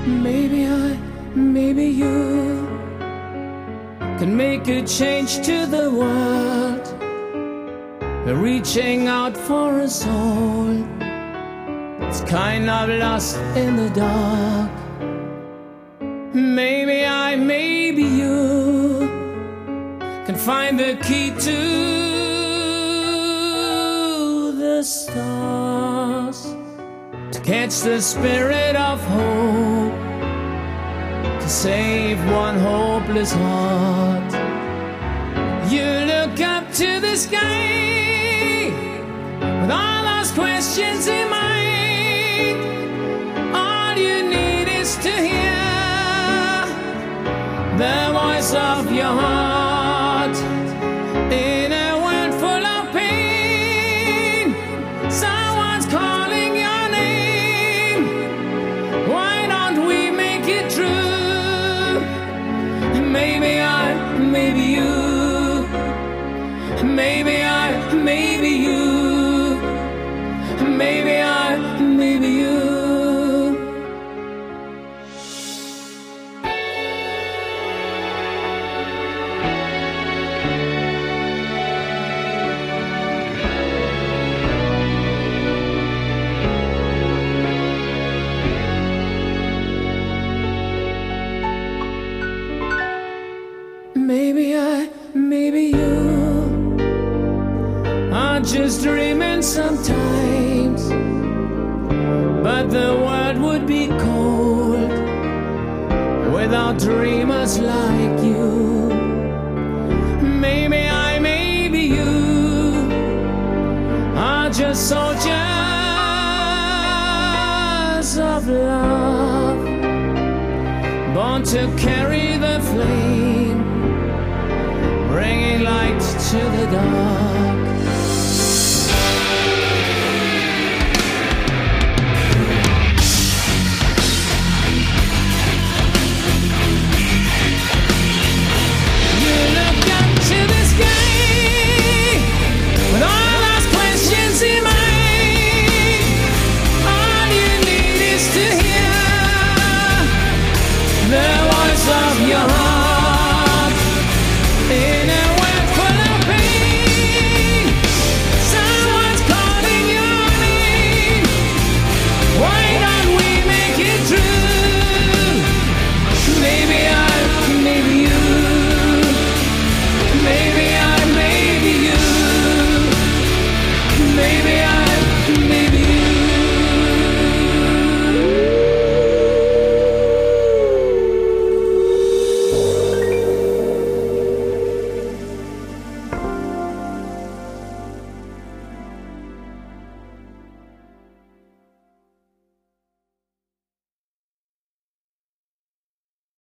maybe you can make a change to the world. We're reaching out for a soul. It's kind of lost in the dark. Maybe you can find the key to the stars, to catch the spirit of hope, to save one hopeless heart. You look up to the sky with all those questions in mind. All you need is to hear the voice of your heart. In a world full of pain, someone's calling your name. Why don't we make it true? Maybe you, maybe you, maybe you. Maybe you are just dreaming sometimes, but the world would be cold without dreamers like you. Maybe you are just soldiers of love, born to carry the flame, bringing light to the dark.